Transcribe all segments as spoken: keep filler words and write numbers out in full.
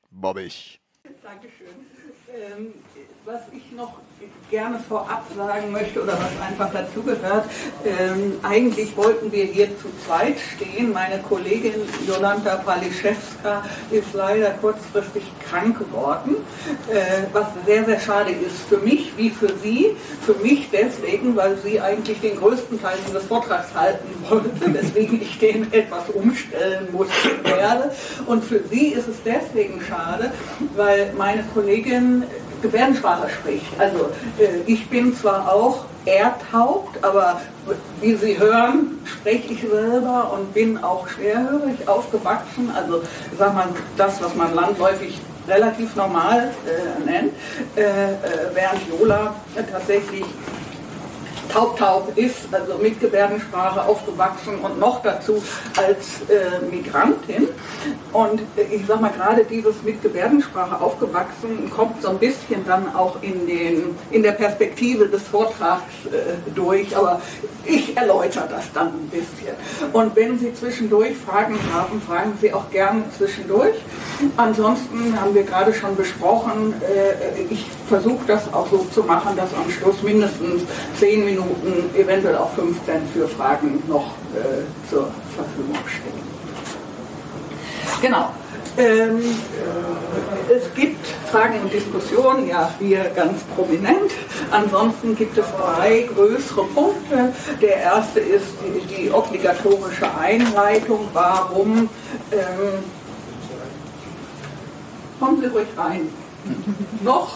bobbig. Dankeschön. Ähm, was ich noch gerne vorab sagen möchte oder was einfach dazugehört, ähm, eigentlich wollten wir hier zu zweit stehen. Meine Kollegin Jolanta Paliszewska ist leider kurzfristig krank geworden, äh, was sehr, sehr schade ist für mich wie für sie. Für mich deswegen, weil sie eigentlich den größten Teil dieses Vortrags halten wollte, weswegen ich den etwas umstellen musste werde. Und für sie ist es deswegen schade, weil meine Kollegin Gebärdensprache spricht. Also äh, ich bin zwar auch ertaubt, aber wie Sie hören, spreche ich selber und bin auch schwerhörig aufgewachsen. Also sag mal, das, was man landläufig relativ normal äh, nennt, äh, äh, während Jola äh, tatsächlich taub-taub ist, also mit Gebärdensprache aufgewachsen und noch dazu als äh, Migrantin. Und äh, ich sag mal, gerade dieses mit Gebärdensprache aufgewachsen kommt so ein bisschen dann auch in, den, in der Perspektive des Vortrags äh, durch, aber ich erläutere das dann ein bisschen. Und wenn Sie zwischendurch Fragen haben, fragen Sie auch gern zwischendurch. Ansonsten haben wir gerade schon besprochen, äh, ich versuche das auch so zu machen, dass am Schluss mindestens zehn Minuten, eventuell auch fünfzehn für Fragen noch äh, zur Verfügung stehen. Genau. Ähm, es gibt Fragen und Diskussionen, ja, hier ganz prominent. Ansonsten gibt es drei größere Punkte. Der erste ist die, die obligatorische Einleitung. Warum? Ähm, kommen Sie ruhig rein. Noch?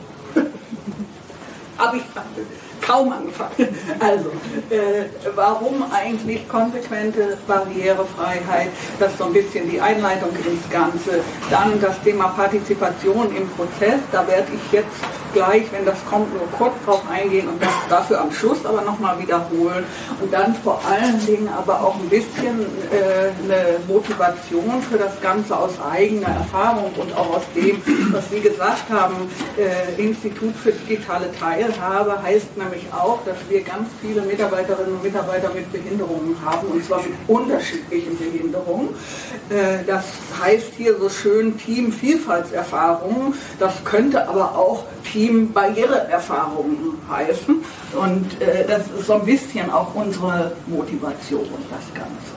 Habe ich kaum angefangen. Also, äh, warum eigentlich konsequente Barrierefreiheit? Das ist so ein bisschen die Einleitung ins Ganze. Dann das Thema Partizipation im Prozess. Da werde ich jetzt gleich, wenn das kommt, nur kurz drauf eingehen und das dafür am Schluss aber nochmal wiederholen. Und dann vor allen Dingen aber auch ein bisschen äh, eine Motivation für das Ganze aus eigener Erfahrung und auch aus dem, was Sie gesagt haben, äh, Institut für digitale Teilhabe heißt nämlich auch, dass wir ganz viele Mitarbeiterinnen und Mitarbeiter mit Behinderungen haben, und zwar mit unterschiedlichen Behinderungen. Äh, das heißt hier so schön Team-Vielfaltserfahrungen, das könnte aber auch Team-Barriereerfahrungen heißen, und äh, das ist so ein bisschen auch unsere Motivation, das Ganze.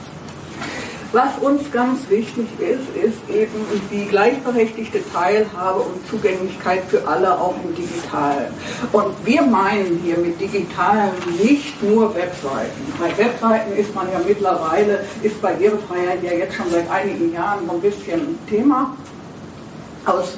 Was uns ganz wichtig ist, ist eben die gleichberechtigte Teilhabe und Zugänglichkeit für alle, auch im Digitalen. Und wir meinen hier mit Digitalen nicht nur Webseiten. Bei Webseiten ist man ja mittlerweile, ist Barrierefreiheit ja jetzt schon seit einigen Jahren so ein bisschen Thema. Aus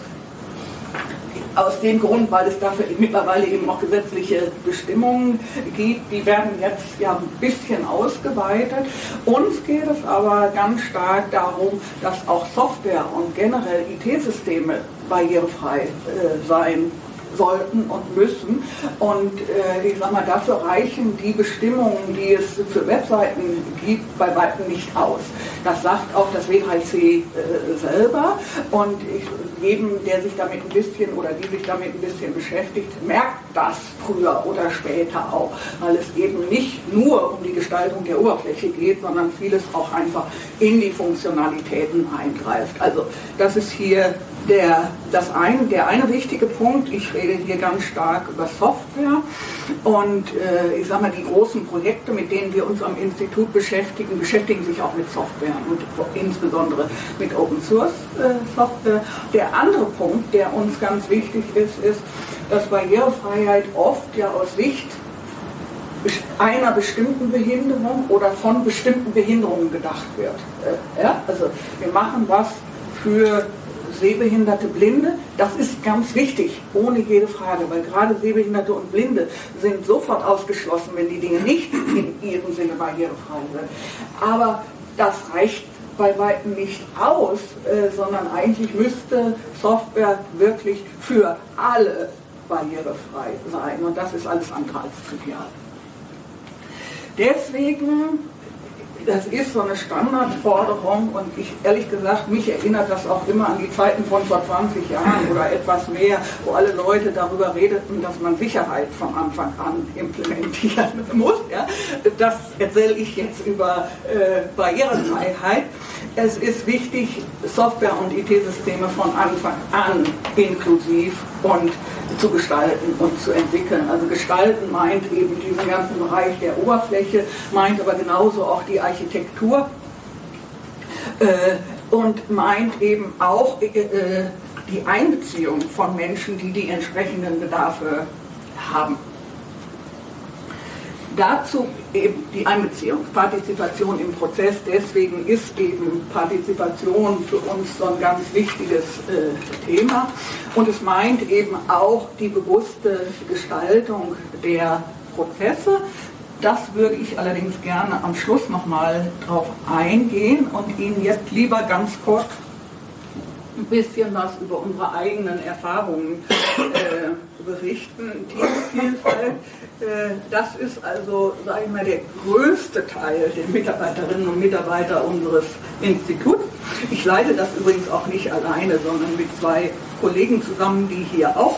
Aus dem Grund, weil es dafür mittlerweile eben auch gesetzliche Bestimmungen gibt, die werden jetzt ja ein bisschen ausgeweitet. Uns geht es aber ganz stark darum, dass auch Software und generell I T-Systeme barrierefrei äh, sein sollten und müssen. Und äh, ich sag mal, dafür reichen die Bestimmungen, die es für Webseiten gibt, bei weitem nicht aus. Das sagt auch das W drei C äh, selber. Und ich, jedem, der sich damit ein bisschen oder die sich damit ein bisschen beschäftigt, merkt das früher oder später auch, weil es eben nicht nur um die Gestaltung der Oberfläche geht, sondern vieles auch einfach in die Funktionalitäten eingreift. Also das ist hier der, das ein, der eine wichtige Punkt. Ich rede hier ganz stark über Software, und äh, ich sage mal, die großen Projekte, mit denen wir uns am Institut beschäftigen, beschäftigen sich auch mit Software und insbesondere mit Open Source äh, Software. Der andere Punkt, der uns ganz wichtig ist, ist, dass Barrierefreiheit oft ja aus Sicht einer bestimmten Behinderung oder von bestimmten Behinderungen gedacht wird. Äh, ja? Also wir machen was für Sehbehinderte, Blinde, das ist ganz wichtig, ohne jede Frage, weil gerade Sehbehinderte und Blinde sind sofort ausgeschlossen, wenn die Dinge nicht in ihrem Sinne barrierefrei sind. Aber das reicht bei weitem nicht aus, äh, sondern eigentlich müsste Software wirklich für alle barrierefrei sein, und das ist alles andere als trivial. Deswegen, das ist so eine Standardforderung, und ich, ehrlich gesagt, mich erinnert das auch immer an die Zeiten von vor zwanzig Jahren oder etwas mehr, wo alle Leute darüber redeten, dass man Sicherheit von Anfang an implementieren muss. Ja? Das erzähle ich jetzt über äh, Barrierefreiheit. es ist wichtig, Software- und I T-Systeme von Anfang an inklusiv und zu gestalten und zu entwickeln. Also gestalten meint eben diesen ganzen Bereich der Oberfläche, meint aber genauso auch die Architektur äh, und meint eben auch äh, die Einbeziehung von Menschen, die die entsprechenden Bedarfe haben. Dazu eben die Einbeziehung, Partizipation im Prozess, deswegen ist eben Partizipation für uns so ein ganz wichtiges äh, Thema und es meint eben auch die bewusste Gestaltung der Prozesse. Das würde ich allerdings gerne am Schluss nochmal drauf eingehen und Ihnen jetzt lieber ganz kurz ein bisschen was über unsere eigenen Erfahrungen äh, berichten. Teamvielfalt, äh, das ist also, sage ich mal, der größte Teil der Mitarbeiterinnen und Mitarbeiter unseres Instituts. Ich leite das übrigens auch nicht alleine, sondern mit zwei Kollegen zusammen, die hier auch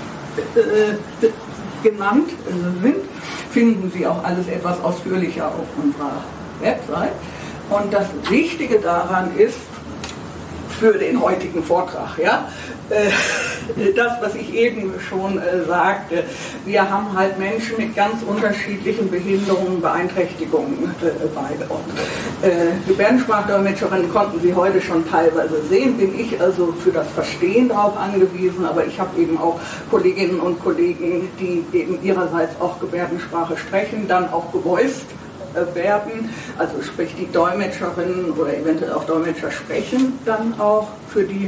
äh, genannt sind. Finden Sie auch alles etwas ausführlicher auf unserer Website. Und das Wichtige daran ist, für den heutigen Vortrag, ja, das, was ich eben schon sagte, wir haben halt Menschen mit ganz unterschiedlichen Behinderungen, Beeinträchtigungen bei uns. Gebärdensprachdolmetscherinnen konnten Sie heute schon teilweise sehen, bin ich also für das Verstehen darauf angewiesen, aber ich habe eben auch Kolleginnen und Kollegen, die eben ihrerseits auch Gebärdensprache sprechen, dann auch gevoiced werden, also sprich die Dolmetscherinnen oder eventuell auch Dolmetscher sprechen dann auch für die.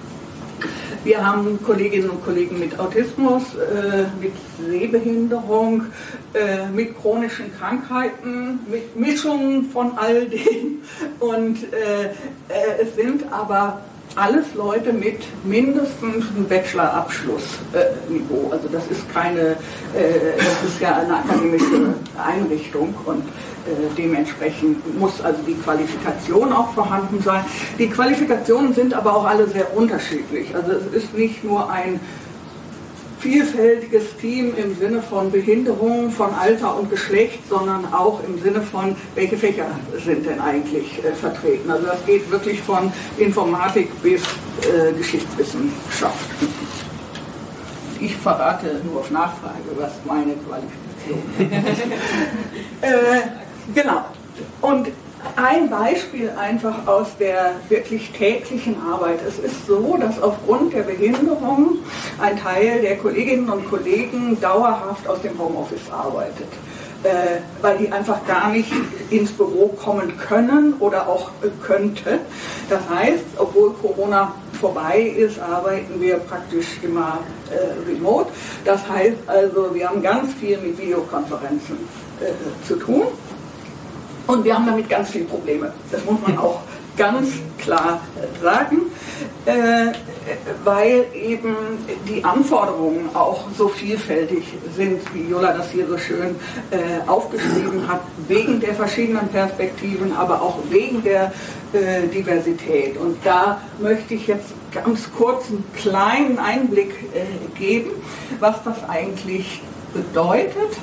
Wir haben Kolleginnen und Kollegen mit Autismus, äh, mit Sehbehinderung, äh, mit chronischen Krankheiten, mit Mischungen von all dem und äh, äh, es sind aber alles Leute mit mindestens einem Bachelor-Abschlussniveau. Äh, also das ist keine, äh, das ist ja eine akademische Einrichtung und äh, dementsprechend muss also die Qualifikation auch vorhanden sein. Die Qualifikationen sind aber auch alle sehr unterschiedlich. Also es ist nicht nur ein vielfältiges Team im Sinne von Behinderung, von Alter und Geschlecht, sondern auch im Sinne von, welche Fächer sind denn eigentlich äh, vertreten. Also das geht wirklich von Informatik bis äh, Geschichtswissenschaften. Ich verrate nur auf Nachfrage, was meine Qualifikation ist. äh, genau. Und ein Beispiel einfach aus der wirklich täglichen Arbeit. Es ist so, dass aufgrund der Behinderung ein Teil der Kolleginnen und Kollegen dauerhaft aus dem Homeoffice arbeitet, äh, weil die einfach gar nicht ins Büro kommen können oder auch äh, könnte. Das heißt, obwohl Corona vorbei ist, arbeiten wir praktisch immer äh, remote. Das heißt also, wir haben ganz viel mit Videokonferenzen äh, zu tun. Und wir haben damit ganz viele Probleme. Das muss man auch ganz klar sagen, äh, weil eben die Anforderungen auch so vielfältig sind, wie Jola das hier so schön äh, aufgeschrieben hat, wegen der verschiedenen Perspektiven, aber auch wegen der äh, Diversität. Und da möchte ich jetzt ganz kurz einen kleinen Einblick äh, geben, was das eigentlich bedeutet.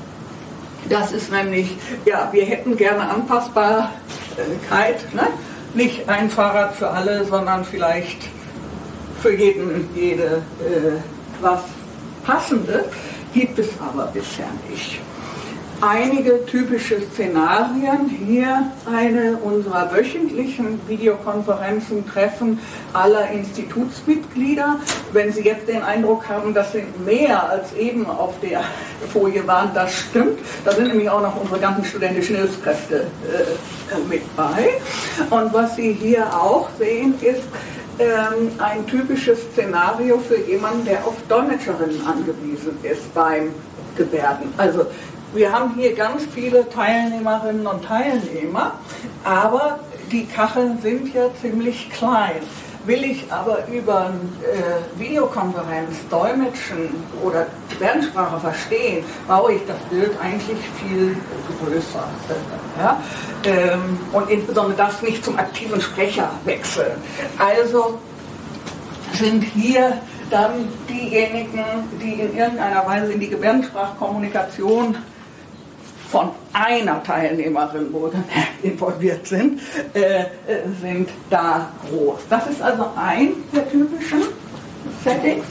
Das ist nämlich, ja, wir hätten gerne Anpassbarkeit, ne? Nicht ein Fahrrad für alle, sondern vielleicht für jeden, jede äh, was Passendes, gibt es aber bisher nicht. Einige typische Szenarien, hier eine unserer wöchentlichen Videokonferenzen, Treffen aller Institutsmitglieder. Wenn Sie jetzt den Eindruck haben, das sind mehr als eben auf der Folie waren, das stimmt. Da sind nämlich auch noch unsere ganzen studentischen Hilfskräfte äh, mit bei. Und was Sie hier auch sehen, ist ähm, ein typisches Szenario für jemanden, der auf Dolmetscherinnen angewiesen ist beim Gebärden. Also wir haben hier ganz viele Teilnehmerinnen und Teilnehmer, aber die Kacheln sind ja ziemlich klein. Will ich aber über äh, Videokonferenz dolmetschen oder Gebärdensprache verstehen, baue ich das Bild eigentlich viel größer. Ja? Ähm, und insbesondere das nicht zum aktiven Sprecher wechseln. Also sind hier dann diejenigen, die in irgendeiner Weise in die Gebärdensprachkommunikation von einer Teilnehmerin wohlgemerkt involviert sind, äh, sind da groß. Das ist also ein der typischen Settings.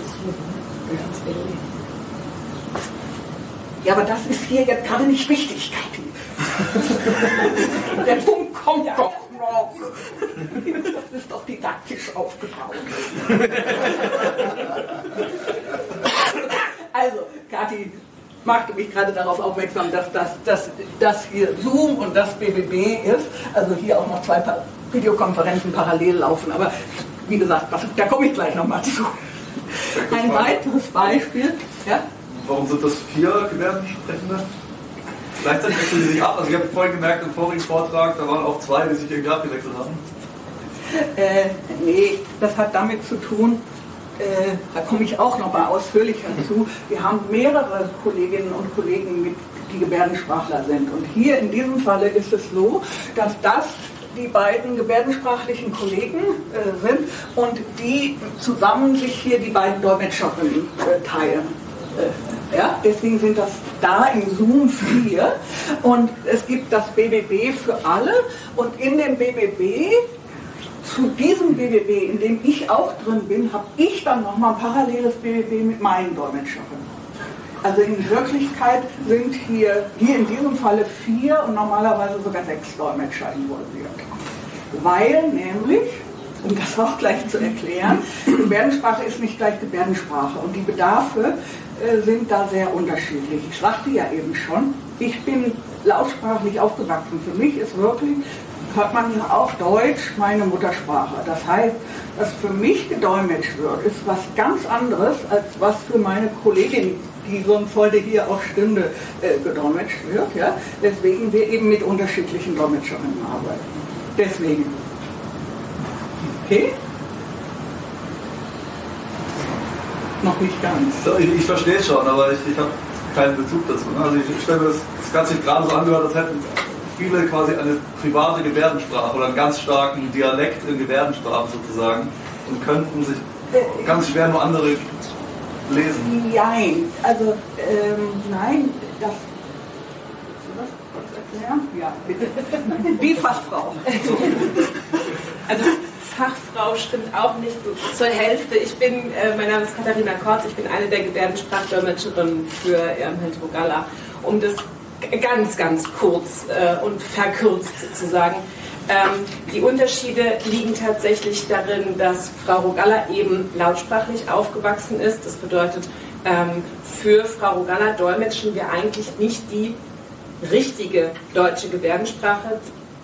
Ja, aber das ist hier jetzt gerade nicht wichtig, Kathi. Der Punkt kommt ja doch noch. Das ist doch didaktisch aufgebaut. Also, Kathi machte mich gerade darauf aufmerksam, dass das, das, das hier Zoom und das B B B ist. Also hier auch noch zwei Videokonferenzen parallel laufen. Aber wie gesagt, das, da komme ich gleich nochmal zu. Ein weiteres Beispiel. Ja? Warum sind das vier Gebärdensprechende? Gleichzeitig wechseln sie sich ab. Also ich habe vorhin gemerkt im vorigen Vortrag, da waren auch zwei, die sich irgendwie abgewechselt haben. Äh, nee, das hat damit zu tun, äh, da komme ich auch noch mal ausführlicher zu. Wir haben mehrere Kolleginnen und Kollegen, mit, die Gebärdensprachler sind. Und hier in diesem Falle ist es so, dass das die beiden gebärdensprachlichen Kollegen äh, sind und die zusammen sich hier die beiden Dolmetscherinnen äh, teilen. Äh, ja, deswegen sind das da im Zoom vier und es gibt das B B B für alle und in dem B B B, zu diesem B B B, in dem ich auch drin bin, habe ich dann nochmal ein paralleles B B B mit meinen Dolmetscherinnen. Also in Wirklichkeit sind hier, hier in diesem Falle vier und normalerweise sogar sechs Dolmetscher involviert. Weil nämlich, um das auch gleich zu erklären, Gebärdensprache ist nicht gleich Gebärdensprache und die Bedarfe äh, sind da sehr unterschiedlich. Ich sagte ja eben schon, ich bin lautsprachlich aufgewachsen. Für mich ist wirklich, hört man ja auch Deutsch, meine Muttersprache. Das heißt, was für mich gedolmetscht wird, ist was ganz anderes, als was für meine Kollegin, die sonst heute hier auch stünde, äh, gedolmetscht wird. Ja? Deswegen wir eben mit unterschiedlichen Dolmetscherinnen arbeiten. Deswegen. Okay? Noch nicht ganz. Ich, ich verstehe es schon, aber ich, ich habe keinen Bezug dazu. Also ich, ich stelle mir das, das Ganze sich gerade so angehört, als hätten viele quasi eine private Gebärdensprache oder einen ganz starken Dialekt in Gebärdensprache sozusagen und könnten sich ganz schwer nur andere lesen. Nein, also ähm, nein, das. Was erklären? Ja, bitte. Die Fachfrau. Also Fachfrau stimmt auch nicht zur Hälfte. Ich bin, äh, mein Name ist Katharina Kortz, ich bin eine der Gebärdensprachdolmetscherinnen für ähm, Herrn Rogalla. Um das ganz, ganz kurz äh, und verkürzt zu sagen. Ähm, die Unterschiede liegen tatsächlich darin, dass Frau Rogalla eben lautsprachlich aufgewachsen ist. Das bedeutet, ähm, für Frau Rogalla dolmetschen wir eigentlich nicht die richtige deutsche Gebärdensprache.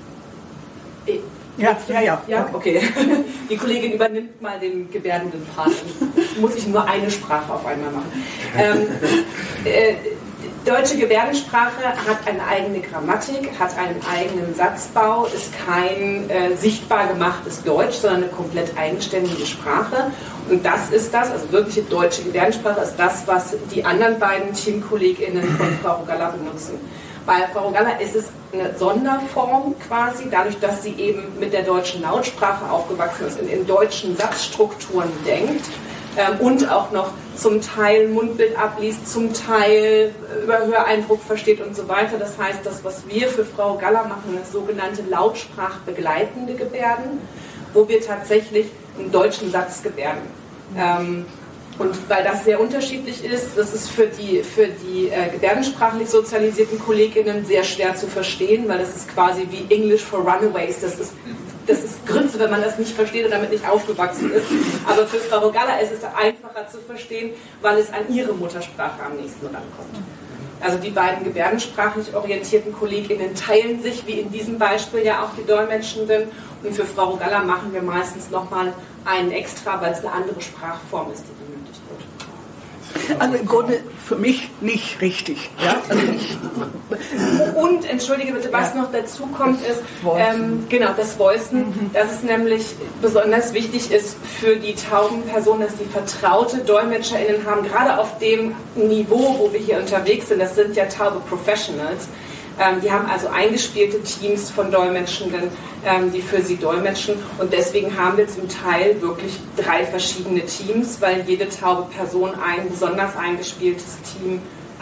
Ja, ja, ja. Ja, okay. Die Kollegin übernimmt mal den gebärdenden Part. Muss ich nur eine Sprache auf einmal machen. Ähm, äh, Deutsche Gebärdensprache hat eine eigene Grammatik, hat einen eigenen Satzbau, ist kein äh, sichtbar gemachtes Deutsch, sondern eine komplett eigenständige Sprache. Und das ist das, also wirkliche deutsche Gebärdensprache ist das, was die anderen beiden TeamkollegInnen von Frau Rogalla benutzen. Bei Frau Rogalla ist es eine Sonderform quasi, dadurch, dass sie eben mit der deutschen Lautsprache aufgewachsen ist, in, in deutschen Satzstrukturen denkt. Ähm, und auch noch zum Teil Mundbild abliest, zum Teil über Höreindruck versteht und so weiter. Das heißt, das, was wir für Frau Rogalla machen, ist sogenannte lautsprachbegleitende Gebärden, wo wir tatsächlich einen deutschen Satz gebärden. Ähm, und weil das sehr unterschiedlich ist, das ist für die, für die äh, gebärdensprachlich sozialisierten KollegInnen sehr schwer zu verstehen, weil das ist quasi wie English for Runaways. Das ist Das ist Grütze, wenn man das nicht versteht und damit nicht aufgewachsen ist. Aber für Frau Rogalla ist es einfacher zu verstehen, weil es an ihre Muttersprache am nächsten rankommt. Also die beiden gebärdensprachlich orientierten KollegInnen teilen sich, wie in diesem Beispiel ja auch die Dolmetschenden. Und für Frau Rogalla machen wir meistens nochmal einen extra, weil es eine andere Sprachform ist, die benötigt wird. Also im Grunde für mich nicht richtig. Ja? Also ich Und, entschuldige bitte, was ja. noch dazu kommt, ist, ähm, genau, das Voicen, mhm. dass es nämlich besonders wichtig ist für die tauben Personen, dass die vertraute DolmetscherInnen haben, gerade auf dem Niveau, wo wir hier unterwegs sind, das sind ja taube Professionals, ähm, die haben also eingespielte Teams von Dolmetschenden, ähm, die für sie dolmetschen und deswegen haben wir zum Teil wirklich drei verschiedene Teams, weil jede taube Person ein besonders eingespieltes Team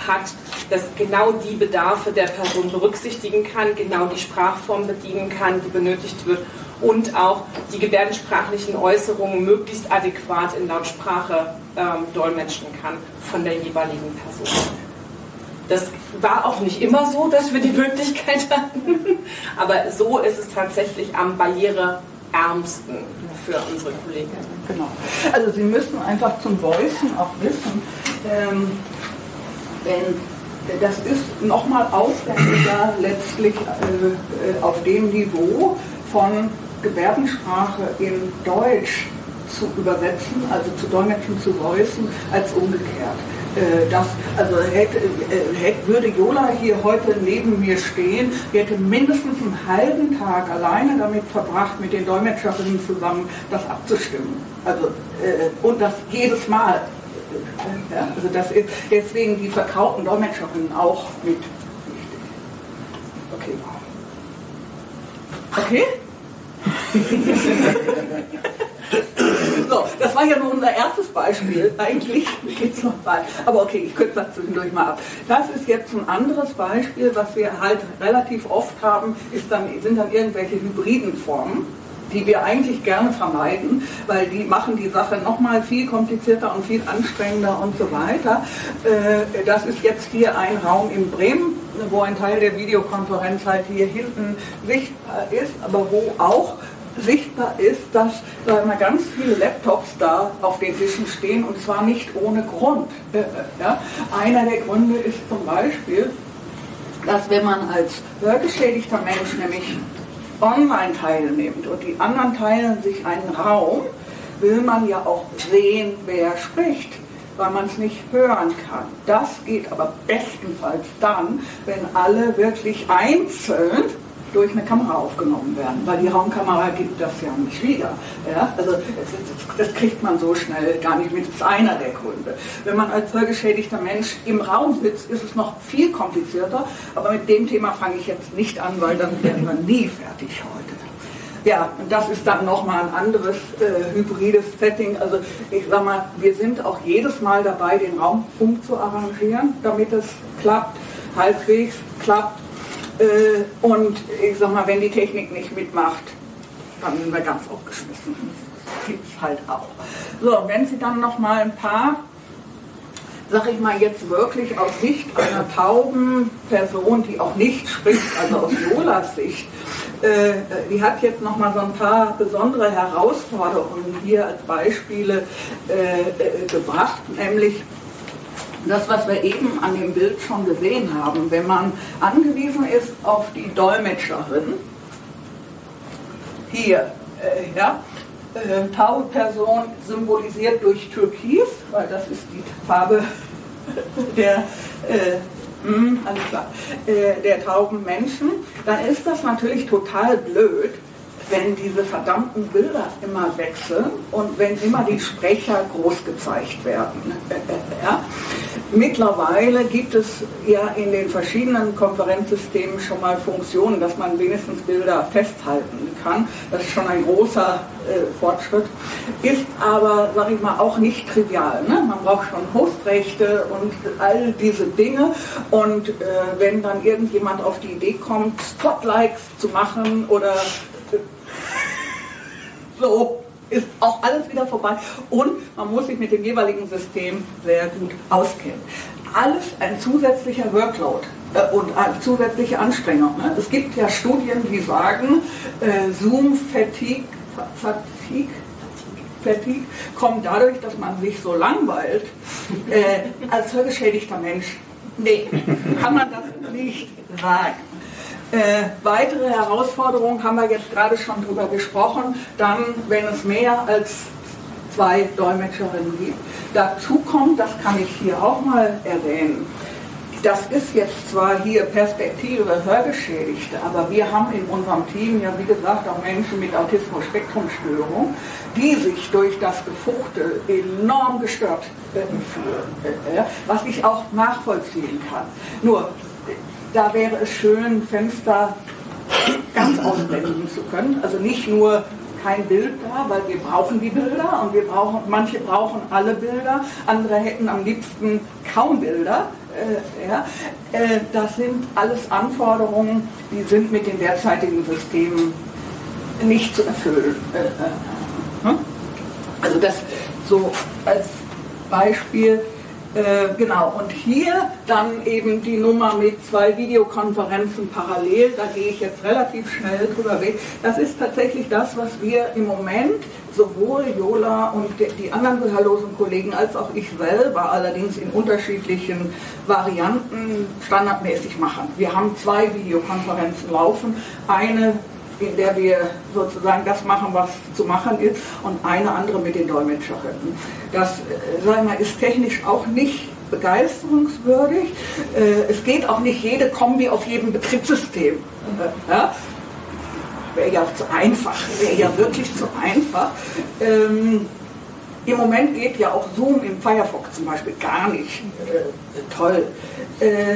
hat, das genau die Bedarfe der Person berücksichtigen kann, genau die Sprachform bedienen kann, die benötigt wird und auch die gebärdensprachlichen Äußerungen möglichst adäquat in Lautsprache ähm, dolmetschen kann von der jeweiligen Person. Das war auch nicht immer so, dass wir die Möglichkeit hatten, aber so ist es tatsächlich am barriereärmsten für unsere Kolleginnen. Genau. Also Sie müssen einfach zum Voicen auch wissen, ähm, wenn das ist nochmal aufwendiger letztlich äh, auf dem Niveau von Gebärdensprache in Deutsch zu übersetzen, also zu dolmetschen, zu voicen, als umgekehrt. Das, also hätte, hätte, würde Jola hier heute neben mir stehen, die hätte mindestens einen halben Tag alleine damit verbracht, mit den Dolmetscherinnen zusammen das abzustimmen. Also, äh, und das jedes Mal. Ja, also das ist deswegen die vertrauten Dolmetscherinnen auch mit wichtig. Okay. Okay? So, das war ja nur unser erstes Beispiel. Eigentlich geht es noch weiter. Aber okay, ich kürze das zwischendurch mal ab. Das ist jetzt ein anderes Beispiel, was wir halt relativ oft haben, ist dann, sind dann irgendwelche hybriden Formen, die wir eigentlich gerne vermeiden, weil die machen die Sache nochmal viel komplizierter und viel anstrengender und so weiter. Das ist jetzt hier ein Raum in Bremen, wo ein Teil der Videokonferenz halt hier hinten sichtbar ist, aber wo auch sichtbar ist, dass da immer ganz viele Laptops da auf den Tischen stehen und zwar nicht ohne Grund. Ja? Einer der Gründe ist zum Beispiel, dass wenn man als hörgeschädigter Mensch nämlich online teilnimmt und die anderen teilen sich einen Raum, will man ja auch sehen, wer spricht, weil man es nicht hören kann. Das geht aber bestenfalls dann, wenn alle wirklich einzeln durch eine Kamera aufgenommen werden, weil die Raumkamera gibt das ja nicht wieder. Ja? Also das, das, das kriegt man so schnell gar nicht mit, das ist einer der Gründe. Wenn man als hörgeschädigter Mensch im Raum sitzt, ist es noch viel komplizierter, aber mit dem Thema fange ich jetzt nicht an, weil dann werden wir nie fertig heute. Ja, und das ist dann nochmal ein anderes äh, hybrides Setting. Also ich sag mal, wir sind auch jedes Mal dabei, den Raum umzuarrangieren, damit es klappt, halbwegs klappt. Äh, und ich sag mal, wenn die Technik nicht mitmacht, dann sind wir ganz aufgeschmissen. Das gibt es halt auch. So, wenn Sie dann nochmal ein paar, sag ich mal jetzt wirklich aus Sicht einer tauben Person, die auch nicht spricht, also aus Jolas Sicht, äh, die hat jetzt nochmal so ein paar besondere Herausforderungen hier als Beispiele äh, äh, gebracht, nämlich das, was wir eben an dem Bild schon gesehen haben, wenn man angewiesen ist auf die Dolmetscherin, hier, äh, ja, äh, taube Person symbolisiert durch Türkis, weil das ist die Farbe der, äh, mh, alles klar, äh, der tauben Menschen, dann ist das natürlich total blöd, wenn diese verdammten Bilder immer wechseln und wenn immer die Sprecher groß gezeigt werden. Ja. Mittlerweile gibt es ja in den verschiedenen Konferenzsystemen schon mal Funktionen, dass man wenigstens Bilder festhalten kann. Das ist schon ein großer äh, Fortschritt. Ist aber, sag ich mal, auch nicht trivial. Ne? Man braucht schon Hostrechte und all diese Dinge. Und äh, wenn dann irgendjemand auf die Idee kommt, Spotlights zu machen oder so, ist auch alles wieder vorbei und man muss sich mit dem jeweiligen System sehr gut auskennen. Alles ein zusätzlicher Workload äh, und eine zusätzliche Anstrengung. Ne? Es gibt ja Studien, die sagen, äh, Zoom-Fatigue Fatigue, Fatigue kommt dadurch, dass man sich so langweilt. Äh, als hörgeschädigter Mensch, nee, kann man das nicht sagen. Äh, weitere Herausforderungen haben wir jetzt gerade schon drüber gesprochen, dann, wenn es mehr als zwei Dolmetscherinnen gibt. Dazu kommt, das kann ich hier auch mal erwähnen, das ist jetzt zwar hier Perspektive Hörgeschädigte, aber wir haben in unserem Team ja wie gesagt auch Menschen mit Autismus-Spektrum-Störung, die sich durch das Gefuchtel enorm gestört äh, fühlen, äh, was ich auch nachvollziehen kann. Nur, da wäre es schön, Fenster ganz ausblenden zu können. Also nicht nur kein Bild da, weil wir brauchen die Bilder und wir brauchen, manche brauchen alle Bilder, andere hätten am liebsten kaum Bilder. Äh, ja, äh, das sind alles Anforderungen, die sind mit den derzeitigen Systemen nicht zu erfüllen. Äh, äh, hm? Also das so als Beispiel. Äh, genau, und hier dann eben die Nummer mit zwei Videokonferenzen parallel, da gehe ich jetzt relativ schnell drüber weg. Das ist tatsächlich das, was wir im Moment, sowohl Jola und die anderen gehörlosen Kollegen als auch ich selber, allerdings in unterschiedlichen Varianten standardmäßig machen. Wir haben zwei Videokonferenzen laufen, eine in der wir sozusagen das machen, was zu machen ist, und eine andere mit den Dolmetscherinnen. Das, sagen wir mal, ist technisch auch nicht begeisterungswürdig. Es geht auch nicht jede Kombi auf jedem Betriebssystem. Ja? Wäre ja zu einfach, wäre ja wirklich zu einfach. Ähm, Im Moment geht ja auch Zoom im Firefox zum Beispiel gar nicht. Äh, toll. Äh,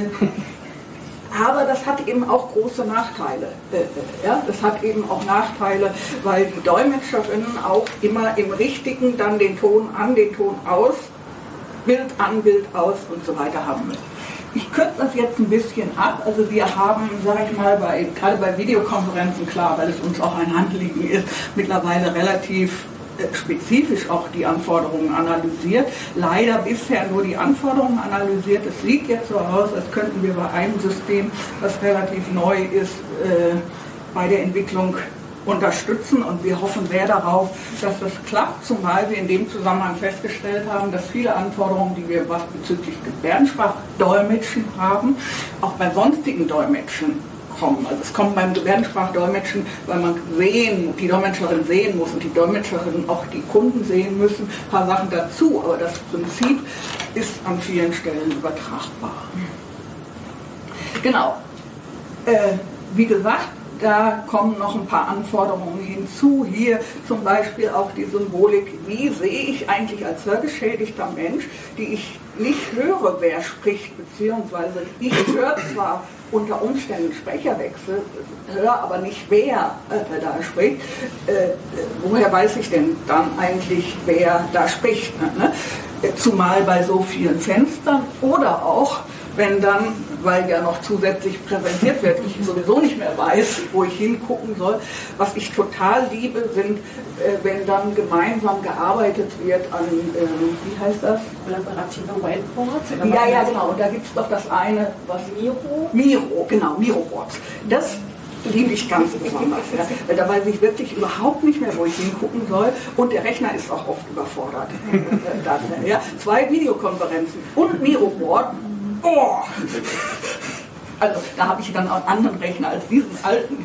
Aber das hat eben auch große Nachteile. Ja, das hat eben auch Nachteile, weil die Dolmetscherinnen auch immer im Richtigen dann den Ton an, den Ton aus, Bild an, Bild aus und so weiter haben müssen. Ich kürze das jetzt ein bisschen ab. Also wir haben, sage ich mal, bei, gerade bei Videokonferenzen, klar, weil es uns auch ein Anliegen ist, mittlerweile relativ spezifisch auch die Anforderungen analysiert. Leider bisher nur die Anforderungen analysiert. Es sieht jetzt so aus, als könnten wir bei einem System, das relativ neu ist, äh, bei der Entwicklung unterstützen, und wir hoffen sehr darauf, dass das klappt, zumal wir in dem Zusammenhang festgestellt haben, dass viele Anforderungen, die wir was bezüglich Gebärdensprachdolmetschen haben, auch bei sonstigen Dolmetschen kommen. Also es kommt beim Gebärdensprachdolmetschen, weil man sehen, die Dolmetscherin sehen muss und die Dolmetscherin auch die Kunden sehen müssen, ein paar Sachen dazu, aber das Prinzip ist an vielen Stellen übertragbar. Genau. Äh, wie gesagt, da kommen noch ein paar Anforderungen hinzu. Hier zum Beispiel auch die Symbolik, wie sehe ich eigentlich als hörgeschädigter Mensch, die ich nicht höre, wer spricht, beziehungsweise ich höre zwar unter Umständen Sprecherwechsel, höre aber nicht, wer äh, da spricht. Äh, woher weiß ich denn dann eigentlich, wer da spricht? Ne? Zumal bei so vielen Fenstern oder auch, wenn dann, weil ja noch zusätzlich präsentiert wird, ich sowieso nicht mehr weiß, wo ich hingucken soll. Was ich total liebe, sind, äh, wenn dann gemeinsam gearbeitet wird an, äh, wie heißt das? Kollaborative Whiteboards? Ja, ja, genau. Und da gibt es doch das eine, was Miro? Miro, genau, Miro-Boards. Das liebe ich ganz besonders. Ja. Weil da weiß ich wirklich überhaupt nicht mehr, wo ich hingucken soll. Und der Rechner ist auch oft überfordert. Ja. Zwei Videokonferenzen und Miro-Board. Oh. Also da habe ich dann auch einen anderen Rechner als diesen alten.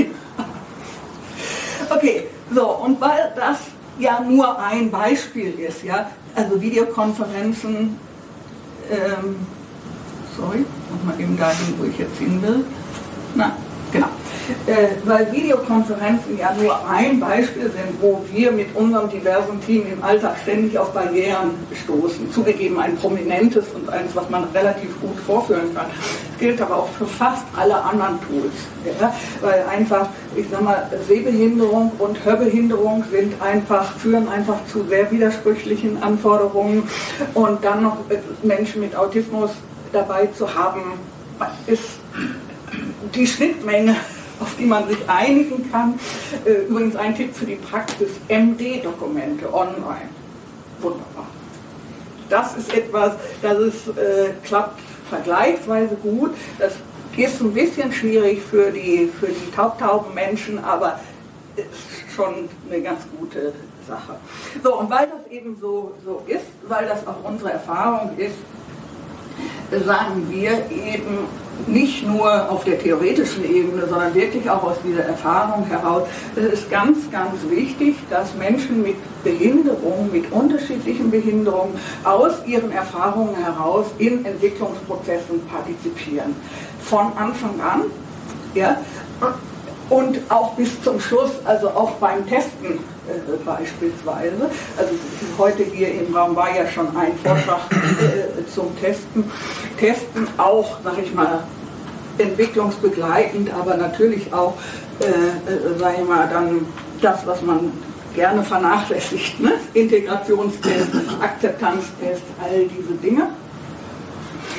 Okay, so, und weil das ja nur ein Beispiel ist, ja, also Videokonferenzen, ähm, sorry, muss mal eben dahin, wo ich jetzt hin will. Na, genau. Äh, weil Videokonferenzen ja nur ein Beispiel sind, wo wir mit unserem diversen Team im Alltag ständig auf Barrieren stoßen. Zugegeben ein prominentes und eins, was man relativ gut vorführen kann. Das gilt aber auch für fast alle anderen Tools. Ja? Weil einfach, ich sag mal, Sehbehinderung und Hörbehinderung sind einfach, führen einfach zu sehr widersprüchlichen Anforderungen. Und dann noch Menschen mit Autismus dabei zu haben, ist die Schnittmenge, auf die man sich einigen kann. Übrigens ein Tipp für die Praxis, M D-Dokumente online. Wunderbar. Das ist etwas, das ist, äh, klappt vergleichsweise gut. Das ist ein bisschen schwierig für die, für die taubtauben Menschen, aber ist schon eine ganz gute Sache. So, und weil das eben so, so ist, weil das auch unsere Erfahrung ist, sagen wir eben nicht nur auf der theoretischen Ebene, sondern wirklich auch aus dieser Erfahrung heraus, es ist ganz, ganz wichtig, dass Menschen mit Behinderung, mit unterschiedlichen Behinderungen aus ihren Erfahrungen heraus in Entwicklungsprozessen partizipieren. Von Anfang an, ja, und auch bis zum Schluss, also auch beim Testen äh, beispielsweise. Also heute hier im Raum war ja schon ein Vortrag äh, zum Testen. Testen auch, sag ich mal, entwicklungsbegleitend, aber natürlich auch, äh, äh, sag ich mal, dann das, was man gerne vernachlässigt, ne? Integrationstest, Akzeptanztest, all diese Dinge.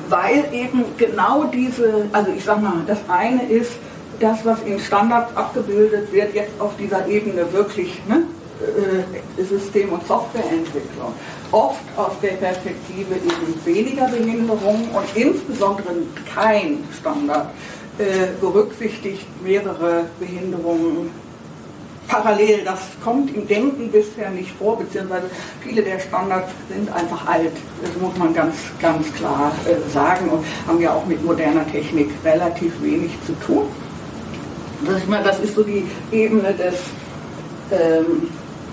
weil eben genau diese, also ich sag mal, das eine ist, das, was in Standards abgebildet wird, jetzt auf dieser Ebene wirklich, ne, System- und Softwareentwicklung, oft aus der Perspektive eben weniger Behinderungen und insbesondere kein Standard äh, berücksichtigt mehrere Behinderungen parallel. Das kommt im Denken bisher nicht vor, beziehungsweise viele der Standards sind einfach alt. Das muss man ganz, ganz klar äh, sagen und haben ja auch mit moderner Technik relativ wenig zu tun. Das, ich meine, das ist so die Ebene des ähm,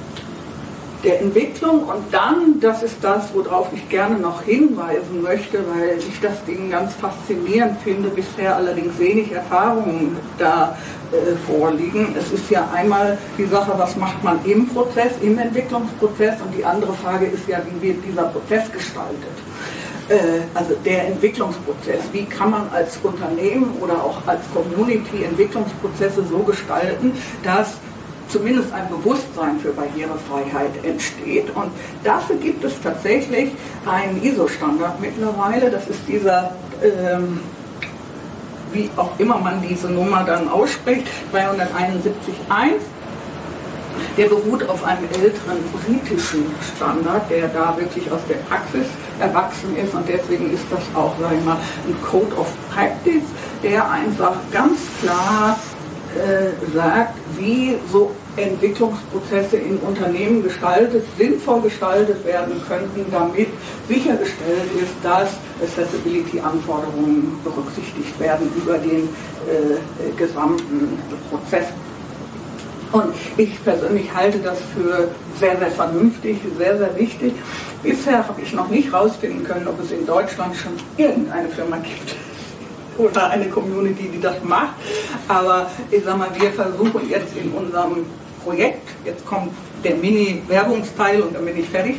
der Entwicklung und dann, das ist das, worauf ich gerne noch hinweisen möchte, weil ich das Ding ganz faszinierend finde, bisher allerdings wenig Erfahrungen da äh, vorliegen. Es ist ja einmal die Sache, was macht man im Prozess, im Entwicklungsprozess und die andere Frage ist ja, wie wird dieser Prozess gestaltet. Äh, also der Entwicklungsprozess, wie kann man als Unternehmen oder auch als Community Entwicklungsprozesse so gestalten, dass zumindest ein Bewusstsein für Barrierefreiheit entsteht. Und dafür gibt es tatsächlich einen I S O-Standard mittlerweile. Das ist dieser, ähm, wie auch immer man diese Nummer dann ausspricht, zweihunderteinundsiebzig Punkt eins. Der beruht auf einem älteren britischen Standard, der da wirklich aus der Praxis erwachsen ist. Und deswegen ist das auch, sag ich mal, ein Code of Practice, der einfach ganz klar äh, sagt, wie so Entwicklungsprozesse in Unternehmen gestaltet, sinnvoll gestaltet werden könnten, damit sichergestellt ist, dass Accessibility-Anforderungen berücksichtigt werden über den äh, gesamten Prozess. Und ich persönlich halte das für sehr, sehr vernünftig, sehr, sehr wichtig. Bisher habe ich noch nicht herausfinden können, ob es in Deutschland schon irgendeine Firma gibt oder eine Community, die das macht. Aber ich sag mal, wir versuchen jetzt in unserem Projekt, jetzt kommt der Mini-Werbungsteil und dann bin ich fertig,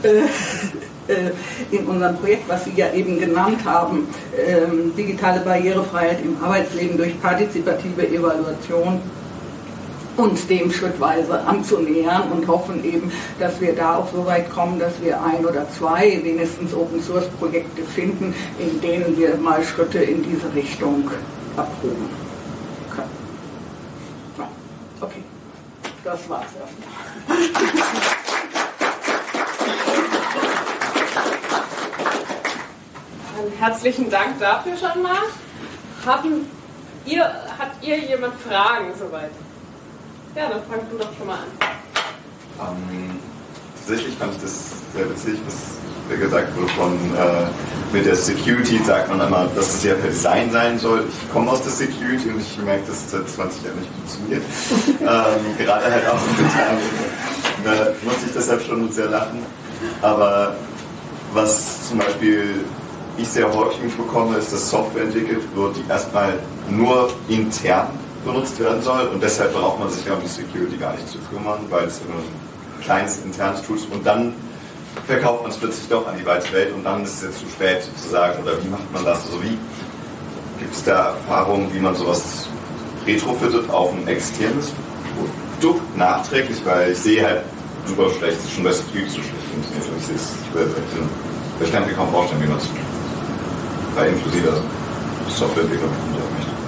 äh, äh, in unserem Projekt, was Sie ja eben genannt haben, äh, digitale Barrierefreiheit im Arbeitsleben durch partizipative Evaluation, uns dem schrittweise anzunähern und hoffen eben, dass wir da auch so weit kommen, dass wir ein oder zwei wenigstens Open-Source-Projekte finden, in denen wir mal Schritte in diese Richtung abproben können. Ja, okay, das war's erstmal. Herzlichen Dank dafür schon mal. Haben ihr, hat ihr jemand Fragen soweit? Ja, dann fang du doch schon mal an. Ähm, tatsächlich fand ich das sehr witzig, was gesagt wurde von äh, mit der Security, sagt man immer, dass es ja per Design sein soll. Ich komme aus der Security und ich merke, dass es seit zwanzig Jahren nicht funktioniert. ähm, gerade halt auch mit der, da musste ich deshalb schon sehr lachen. Aber was zum Beispiel ich sehr häufig mitbekomme, ist, dass Software entwickelt wird, die erstmal nur intern benutzt werden soll und deshalb braucht man sich ja um die Security gar nicht zu kümmern, weil es immer ein kleines internes Tool ist und dann verkauft man es plötzlich doch an die weite Welt und dann ist es jetzt zu spät zu sagen, oder wie macht man das? Also wie gibt es da Erfahrungen, wie man sowas retrofittet auf ein externes Produkt nachträglich, weil ich sehe halt super schlecht, es ist schon bei Security so schlecht funktioniert. Ich sehe es, ich, ich kann mir kaum vorstellen, wie man es bei inklusiver Softwareentwicklung macht.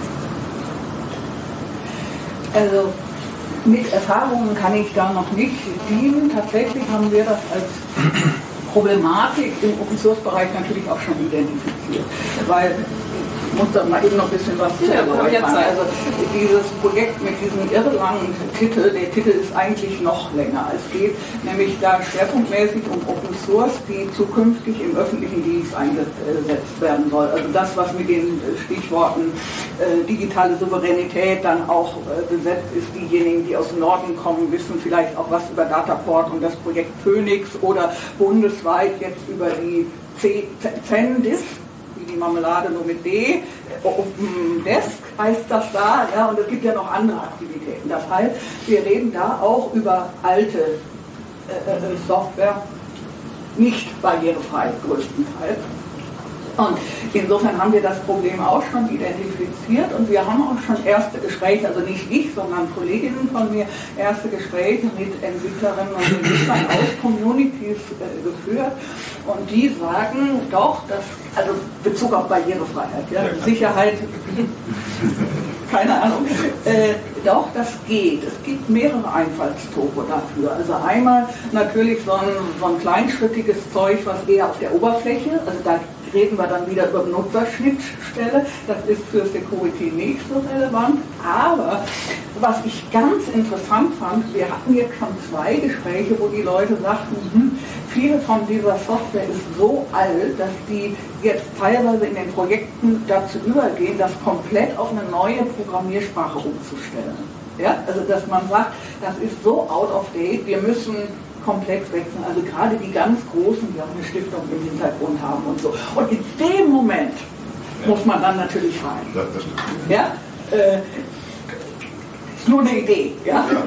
Also mit Erfahrungen kann ich da noch nicht dienen. Tatsächlich haben wir das als Problematik im Open-Source-Bereich natürlich auch schon identifiziert. Weil ich muss da mal eben noch ein bisschen was zu sagen. Also dieses Projekt mit diesem irrelangen Titel, der Titel ist eigentlich noch länger als geht, nämlich da schwerpunktmäßig um Open Source, die zukünftig im öffentlichen Dienst eingesetzt werden soll. Also das, was mit den Stichworten äh, digitale Souveränität dann auch äh, besetzt ist. Diejenigen, die aus dem Norden kommen, wissen vielleicht auch was über Dataport und das Projekt Phoenix oder bundesweit jetzt über die Zendisk, die Marmelade nur mit D, Open Desk heißt das da, ja, und es gibt ja noch andere Aktivitäten. Das heißt, wir reden da auch über alte äh, Software, nicht barrierefrei größtenteils. Und insofern haben wir das Problem auch schon identifiziert und wir haben auch schon erste Gespräche, also nicht ich, sondern Kolleginnen von mir, erste Gespräche mit Entwicklerinnen und Entwicklern aus Communities äh, geführt und die sagen doch, dass, also Bezug auf Barrierefreiheit, ja, Sicherheit, keine Ahnung, äh, doch, das geht. Es gibt mehrere Einfallstore dafür. Also einmal natürlich so ein, so ein kleinschrittiges Zeug, was eher auf der Oberfläche, also da reden wir dann wieder über Benutzerschnittstelle, das ist für Security nicht so relevant, aber was ich ganz interessant fand, wir hatten jetzt schon zwei Gespräche, wo die Leute sagten, hm, viele von dieser Software ist so alt, dass die jetzt teilweise in den Projekten dazu übergehen, das komplett auf eine neue Programmiersprache umzustellen. Ja? Also dass man sagt, das ist so out of date, wir müssen komplett wechseln. Also gerade die ganz Großen, die auch eine Stiftung im Hintergrund haben und so. Und in dem Moment ja. muss man dann natürlich rein. Das, das stimmt. Ja? Äh, ist nur eine Idee. Ja? Ja.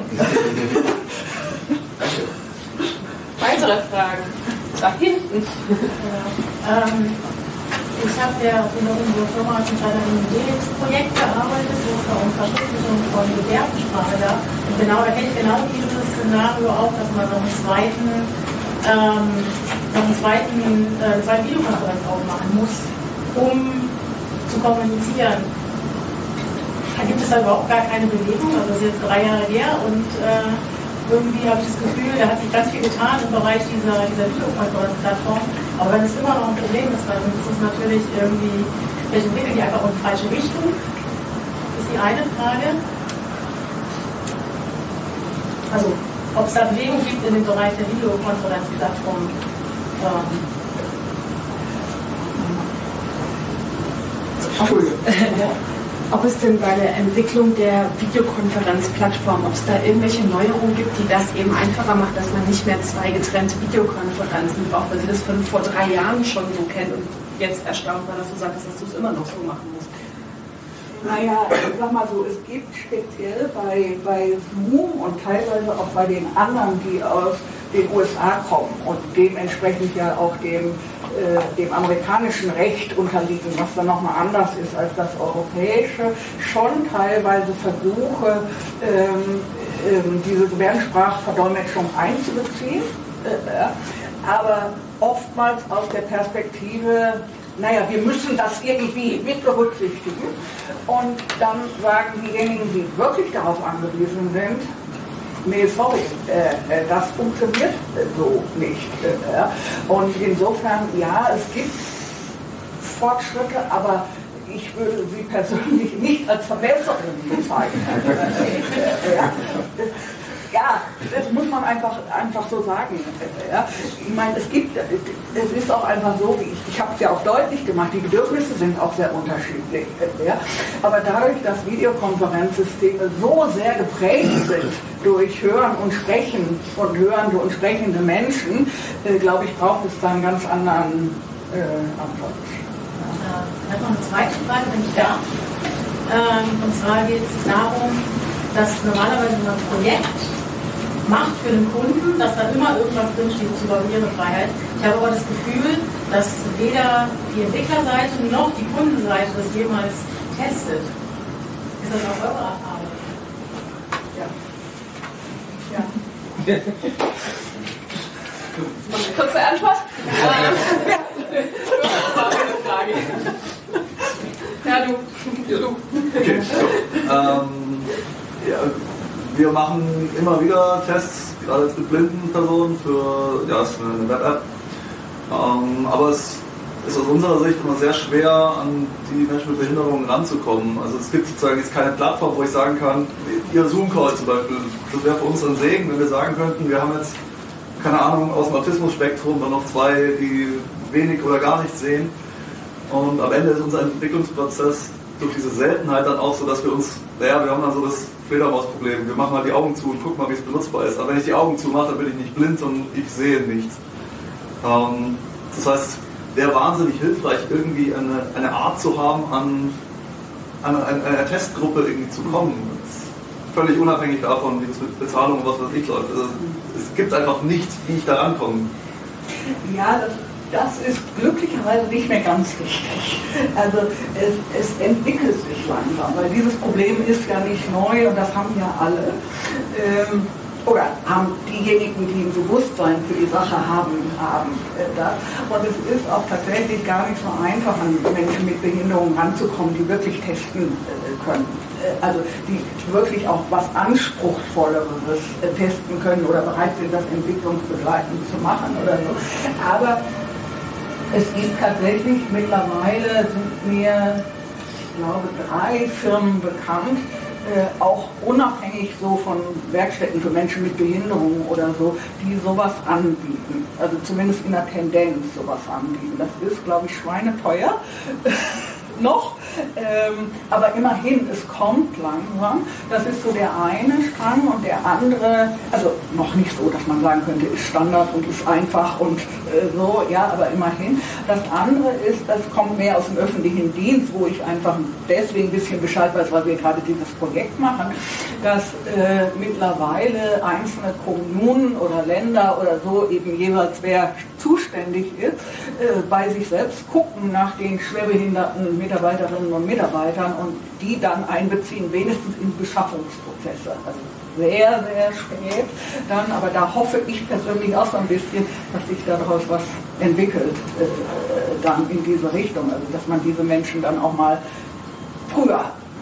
Weitere Fragen? Da hinten. Ja. Ähm, ich habe ja in unserer Firma in einem Unix-Projekt gearbeitet, wo es um Verschriftlichung von Gebärdensprache gab. Und genau, da kenne ich genau dieses Szenario auch, dass man noch einen zweiten, ähm, noch einen zweiten, äh, eine zweite Videokonferenz aufmachen muss, um zu kommunizieren. Da gibt es da überhaupt gar keine Bewegung, also das ist jetzt drei Jahre her und äh, irgendwie habe ich das Gefühl, da hat sich ganz viel getan im Bereich dieser, dieser Videokonferenzplattform. Aber wenn es immer noch ein Problem ist, dann ist es natürlich irgendwie, vielleicht entwickeln die einfach in die falsche Richtung. Das ist die eine Frage. Also, ob es da Bewegung gibt in dem Bereich der Videokonferenzplattform. Ähm. Ob es denn bei der Entwicklung der Videokonferenzplattform, ob es da irgendwelche Neuerungen gibt, die das eben einfacher macht, dass man nicht mehr zwei getrennte Videokonferenzen braucht, weil Sie das von vor drei Jahren schon so kennen und jetzt erstaunt war, dass du sagst, dass du es immer noch so machen musst. Naja, ich sag mal so, es gibt speziell bei, bei Zoom und teilweise auch bei den anderen, die aus den U S A kommen und dementsprechend ja auch dem, äh, dem amerikanischen Recht unterliegen, was dann nochmal anders ist als das europäische, schon teilweise Versuche, ähm, ähm, diese Gebärdensprachverdolmetschung einzubeziehen, äh, aber oftmals aus der Perspektive, naja, wir müssen das irgendwie mit berücksichtigen und dann sagen diejenigen, die wirklich darauf angewiesen sind, nee, sorry, äh, das funktioniert so nicht. Äh, und insofern, ja, es gibt Fortschritte, aber ich würde sie persönlich nicht als Verbesserung bezeichnen. äh, ja. Ja, das muss man einfach, einfach so sagen. Ja, ich meine, es gibt, es ist auch einfach so, wie ich, ich habe es ja auch deutlich gemacht, die Bedürfnisse sind auch sehr unterschiedlich. Ja, aber dadurch, dass Videokonferenzsysteme so sehr geprägt sind durch Hören und Sprechen und hörende und sprechende Menschen, äh, glaube ich, braucht es da einen ganz anderen äh, Antwort. Ja. Ich habe noch eine zweite Frage, wenn ich darf. Ähm, und zwar geht es darum, dass normalerweise so ein Projekt macht für den Kunden, dass da immer irgendwas drinsteht zu Barrierefreiheit. Ich habe aber das Gefühl, dass weder die Entwicklerseite noch die Kundenseite das jemals testet. Ist das auch eure Erfahrung? Ja. Ja. Eine kurze Antwort? Ja. Das war eine Frage. Ja, du. Ja, du. Okay, so. ähm, ja, wir machen immer wieder Tests, gerade jetzt mit blinden Personen für, ja, es ist eine Web-App. Ähm, aber es ist aus unserer Sicht immer sehr schwer, an die Menschen mit Behinderungen ranzukommen. Also es gibt sozusagen jetzt keine Plattform, wo ich sagen kann, ihr Zoom-Call zum Beispiel, das wäre für uns ein Segen, wenn wir sagen könnten, wir haben jetzt, keine Ahnung, aus dem Autismus-Spektrum dann noch zwei, die wenig oder gar nichts sehen. Und am Ende ist unser Entwicklungsprozess durch diese Seltenheit dann auch so, dass wir uns, naja, wir haben dann so das Fledermaus-Problem, wir machen mal die Augen zu und gucken mal, wie es benutzbar ist. Aber wenn ich die Augen zumache, dann bin ich nicht blind und ich sehe nichts. Ähm, das heißt, es wäre wahnsinnig hilfreich, irgendwie eine, eine Art zu haben, an, an, an einer Testgruppe irgendwie zu kommen. Völlig unabhängig davon, wie das mit Bezahlung und was weiß ich läuft. Also, es gibt einfach nichts, wie ich da rankomme. Ja, das Das ist glücklicherweise nicht mehr ganz richtig. Also es, es entwickelt sich langsam, weil dieses Problem ist ja nicht neu und das haben ja alle. Ähm, oder haben diejenigen, die ein Bewusstsein für die Sache haben, haben äh, da. Und es ist auch tatsächlich gar nicht so einfach, an Menschen mit Behinderungen ranzukommen, die wirklich testen äh, können. Äh, also die wirklich auch was Anspruchsvolleres äh, testen können oder bereit sind, das entwicklungsbegleitend zu machen oder so. Aber es gibt tatsächlich mittlerweile, sind mir, ich glaube, drei Firmen bekannt, äh, auch unabhängig so von Werkstätten für Menschen mit Behinderungen oder so, die sowas anbieten. Also zumindest in der Tendenz sowas anbieten. Das ist, glaube ich, schweineteuer. Noch, ähm, aber immerhin, es kommt langsam. Das ist so der eine Strang und der andere, also noch nicht so, dass man sagen könnte, ist Standard und ist einfach und äh, so, ja, aber immerhin. Das andere ist, das kommt mehr aus dem öffentlichen Dienst, wo ich einfach deswegen ein bisschen Bescheid weiß, weil wir gerade dieses Projekt machen, dass äh, mittlerweile einzelne Kommunen oder Länder oder so, eben jeweils wer zuständig ist, äh, bei sich selbst gucken nach den schwerbehinderten Mitarbeiterinnen und Mitarbeitern und die dann einbeziehen, wenigstens in Beschaffungsprozesse. Also sehr, sehr spät dann, aber da hoffe ich persönlich auch so ein bisschen, dass sich daraus was entwickelt, äh, dann in diese Richtung, also dass man diese Menschen dann auch mal früher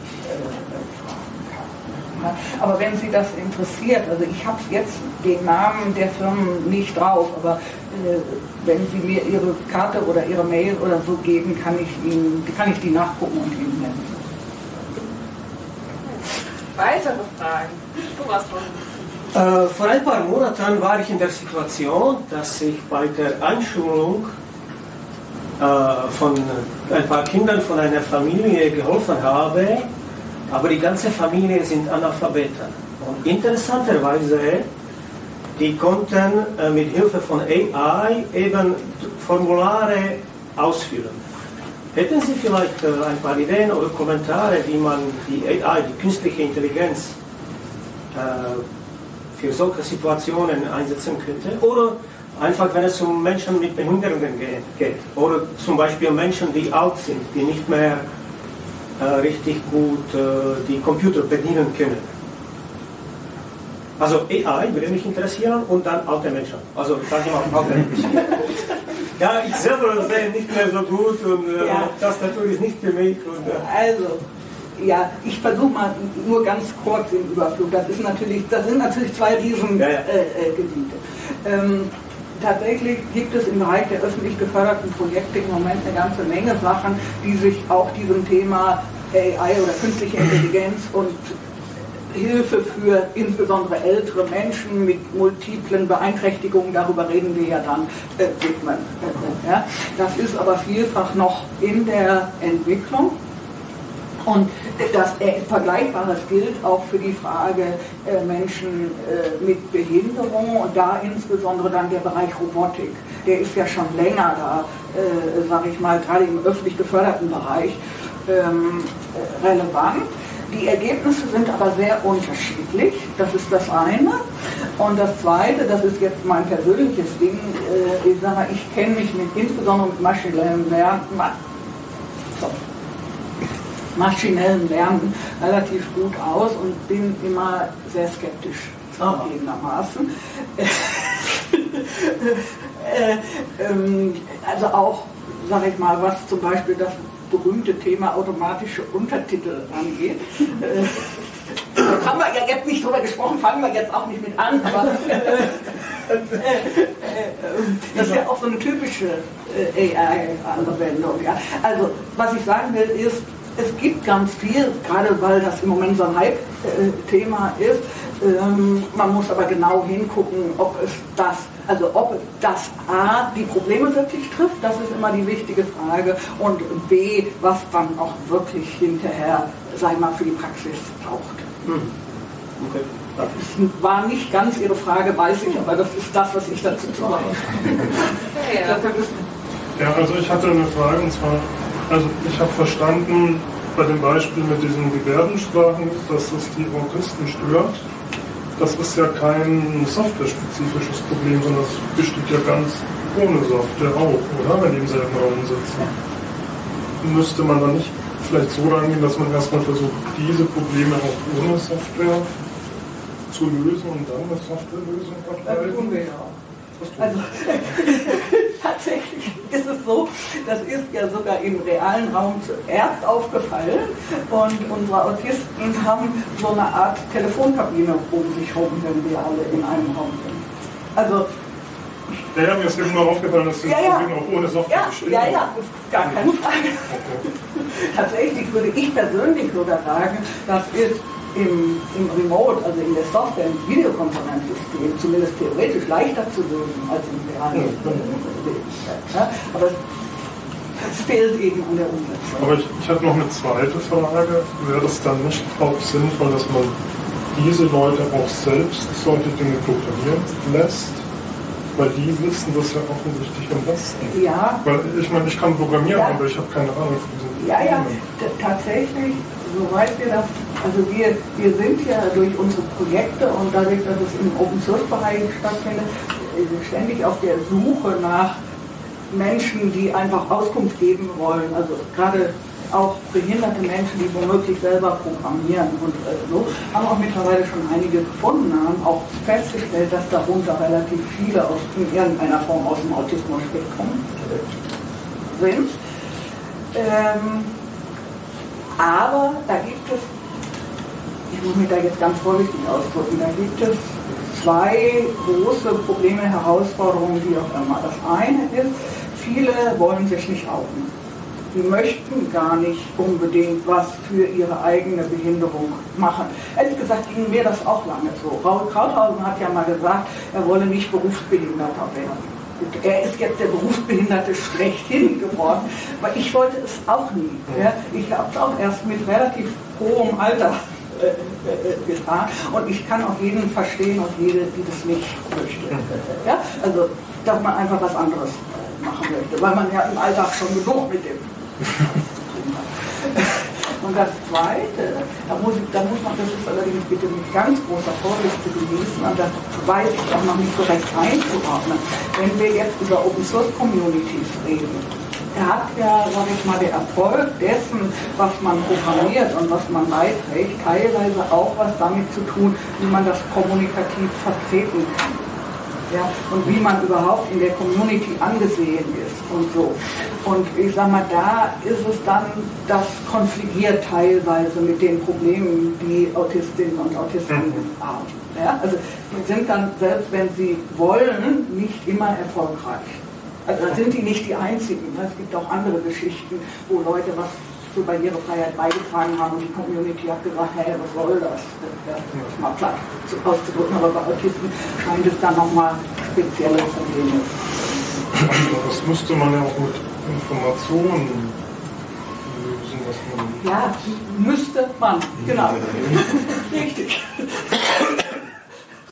aber wenn Sie das interessiert, also ich habe jetzt den Namen der Firmen nicht drauf, aber äh, wenn Sie mir Ihre Karte oder Ihre Mail oder so geben, kann ich Ihnen, kann ich die nachgucken und Ihnen nennen. Weitere Fragen? Du warst dran. Äh, vor ein paar Monaten war ich in der Situation, dass ich bei der Einschulung äh, von ein paar Kindern von einer Familie geholfen habe, aber die ganze Familie sind Analphabeten. Und interessanterweise, die konnten äh, mit Hilfe von A I eben Formulare ausfüllen. Hätten Sie vielleicht äh, ein paar Ideen oder Kommentare, wie man die A I, die künstliche Intelligenz, äh, für solche Situationen einsetzen könnte? Oder einfach, wenn es um Menschen mit Behinderungen geht. Oder zum Beispiel Menschen, die alt sind, die nicht mehr richtig gut äh, die Computer bedienen können. Also A I würde mich interessieren und dann alte Menschen. Also sage ich mal alte Menschen. Ja, ich selber sehe nicht mehr so gut und äh, ja. Tastatur ist nicht für mich. Und, äh. Also, ja, ich versuche mal nur ganz kurz im Überflug. Das ist natürlich, das sind natürlich zwei Riesengebiete. Ja, ja. äh, äh, ähm, Tatsächlich gibt es im Bereich der öffentlich geförderten Projekte im Moment eine ganze Menge Sachen, die sich auch diesem Thema A I oder künstliche Intelligenz und Hilfe für insbesondere ältere Menschen mit multiplen Beeinträchtigungen, darüber reden wir ja dann, äh, widmen. Ja, das ist aber vielfach noch in der Entwicklung. Und das äh, Vergleichbares gilt auch für die Frage äh, Menschen äh, mit Behinderung und da insbesondere dann der Bereich Robotik. Der ist ja schon länger da, äh, sage ich mal, gerade im öffentlich geförderten Bereich ähm, äh, relevant. Die Ergebnisse sind aber sehr unterschiedlich, das ist das eine. Und das zweite, das ist jetzt mein persönliches Ding, äh, ich sage mal, ich kenne mich mit, insbesondere mit maschinellem Lernen, so. maschinellen Lernen relativ gut aus und bin immer sehr skeptisch zugegebenermaßen. Also auch, sage ich mal, was zum Beispiel das berühmte Thema automatische Untertitel angeht. Da haben wir ja jetzt nicht drüber gesprochen, fangen wir jetzt auch nicht mit an, aber das ist ja auch so eine typische A I-Anwendung. Ja. Also, was ich sagen will, ist, es gibt ganz viel, gerade weil das im Moment so ein Hype-Thema ist. Ähm, man muss aber genau hingucken, ob es das, also ob das A, die Probleme wirklich trifft, das ist immer die wichtige Frage, und B, was dann auch wirklich hinterher, sag ich mal, für die Praxis taugt. Hm. Okay. Das war nicht ganz Ihre Frage, weiß ich, aber das ist das, was ich dazu zu sagen habe. Ja, also ich hatte eine Frage, und zwar, also ich habe verstanden bei dem Beispiel mit diesen Gebärdensprachen, dass es die Autisten stört. Das ist ja kein software-spezifisches Problem, sondern es besteht ja ganz ohne Software auch, oder? Wenn die im selben Raum sitzen. Müsste man dann nicht vielleicht so rangehen, dass man erstmal versucht, diese Probleme auch ohne Software zu lösen und dann eine Softwarelösung ableiten? Das tun wir ja auch. Also tatsächlich ist es so, das ist ja sogar im realen Raum zuerst aufgefallen und unsere Autisten haben so eine Art Telefonkabine um sich herum, wenn wir alle in einem Raum sind. Also ja, ja, mir ist eben nur aufgefallen, dass die ja, ja. Probleme auch ohne Software ja, bestehen. Ja, ja, das ist gar keine Frage. Okay. Tatsächlich würde ich persönlich sogar sagen, das ist im, im Remote, also in der Software, im Videokonferenzsystem, zumindest theoretisch leichter zu lösen als im realen Leben. Ja, aber es fehlt eben an der Umsetzung. Aber ich, ich habe noch eine zweite Frage. Wäre das dann nicht auch sinnvoll, dass man diese Leute auch selbst solche Dinge programmieren lässt? Weil die wissen das ja offensichtlich am besten. Ja. Weil ich meine, ich kann programmieren, Ja. aber ich habe keine Ahnung von diesen Ja, ja, Problemen. t- tatsächlich, soweit wir das, also wir, wir sind ja durch unsere Projekte und dadurch, dass es im Open-Source-Bereich stattfindet, ständig auf der Suche nach Menschen, die einfach Auskunft geben wollen, also gerade auch behinderte Menschen, die womöglich selber programmieren und äh, so, haben auch mittlerweile schon einige gefunden, haben auch festgestellt, dass darunter relativ viele aus, in irgendeiner Form aus dem Autismus-Spektrum sind. Ähm, aber da gibt es, ich muss mich da jetzt ganz vorsichtig ausdrücken, da gibt es zwei große Probleme, Herausforderungen, wie auch immer. Das eine ist, viele wollen sich nicht outen. Sie möchten gar nicht unbedingt was für ihre eigene Behinderung machen. Ehrlich gesagt ging mir das auch lange so. Raul Krauthausen hat ja mal gesagt, er wolle nicht Berufsbehinderter werden. Und er ist jetzt der Berufsbehinderte schlechthin geworden, aber ich wollte es auch nie. Ja. Ich habe es auch erst mit relativ hohem Alter äh, äh, getan und ich kann auch jeden verstehen und jede, die das nicht möchte. Ja. Also, dass man einfach was anderes machen möchte, weil man ja im Alltag schon genug mit dem und das Zweite, da muss, ich, da muss man, das ist allerdings bitte mit ganz großer Vorsicht zu genießen, und das weiß ich auch noch nicht so recht einzuordnen. Wenn wir jetzt über Open Source Communities reden, da hat ja, sag ich mal, der Erfolg dessen, was man programmiert und was man beiträgt, teilweise auch was damit zu tun, wie man das kommunikativ vertreten kann. Ja, und wie man überhaupt in der Community angesehen ist und so. Und ich sag mal, da ist es dann, das konfligiert teilweise mit den Problemen, die Autistinnen und Autisten haben. Ja, also die sind dann, selbst wenn sie wollen, nicht immer erfolgreich. Also da sind die nicht die einzigen. Es gibt auch andere Geschichten, wo Leute was zur Barrierefreiheit beigetragen haben und die Community hat gesagt, hey, was soll das? Das ist mal platt auszudrücken, aber bei Autisten scheint es dann nochmal spezielle Probleme. Also das müsste man ja auch mit Informationen lösen, was man... Ja, müsste man, genau. Richtig.